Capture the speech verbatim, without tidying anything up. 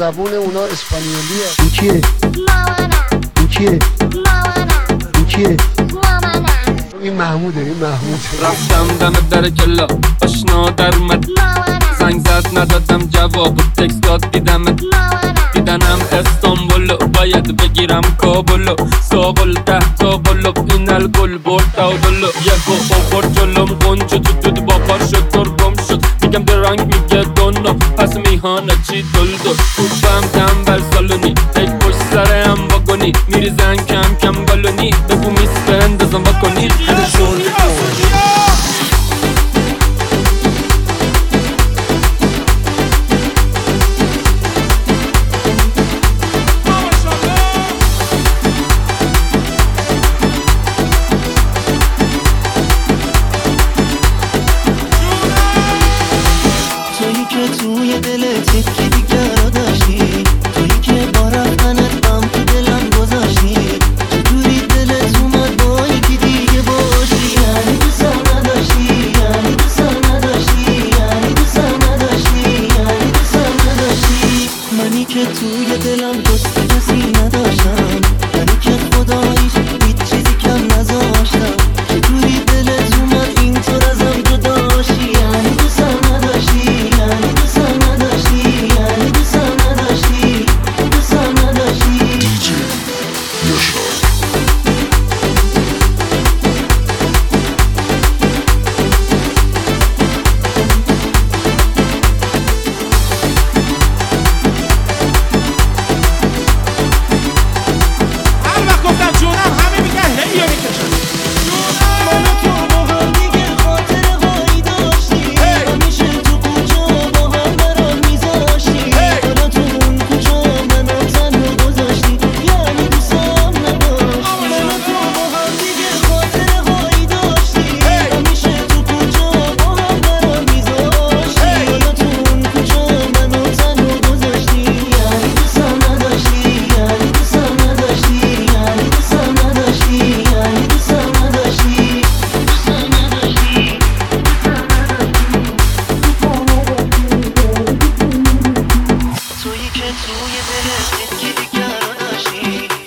زبون اونا اسپانیولیه. این کیه؟ مامانم. این کیه؟ مامانم. این کیه؟ مامانم. این محموده. این محمود. رفتم دم در کلا آشنا در اومد، مامانم. زنگ زد ندادم جواب و تکست داد دیدمت، مامانم. دیدنم استانبول باید بگیرم کابل، ساقل ده کابل این الگل برد تابل، یکو آورد جلوم قنچه تو دود با پار شد ترگم شد، میگم درنگ میگه دونو پس میهانه چی دل دل توفم تنبل سالونی یک پشت سره هم واگونی میریزن کم کم بالونی بگو میسته اندازم واکنی تویی که توی دلت یکی دیگر رو داشتی، تویی که با رفتنت غم تو دلم گذاشتی، چطوری دلت اومد با یکی دیگه باشی، یعنی دوستم نداشتی، یعنی دوستم نداشتی، یعنی دوستم نداشتی، یعنی دوستم نداشتی. منی که توی دلم دوست کسی نداشتم، یعنی که خداییش هیچ چیزی کم نذاشتم، چطوری دلت اومد اینطور ازم جداشی، یعنی دوستم نداشتی، یعنی دوستم نداشتی، یعنی دوستم نداشتی، دوستم نداشتی. هر وقت گفتم جونم همه میگن هیو میکشن. من و تو با هم دیگه خاطره هایی داشتی، همیشه تو کوچه با هم قرار میذاشتی، حالا تو اون کوچه منو تنها گذاشتی، یعنی دوستم نداشتی. من و تو با هم دیگه خاطره هایی داشتی، همیشه تو کوچه با هم قرار میذاشتی، حالا تو اون کوچه منو تنها گذاشتی، یعنی دوستم نداشتی، یعنی دوستم نداشتی، یعنی دوستم نداشتی، یعنی دوستم نداشتی. تویی که توی دلت یکی دیگر رو داشتی،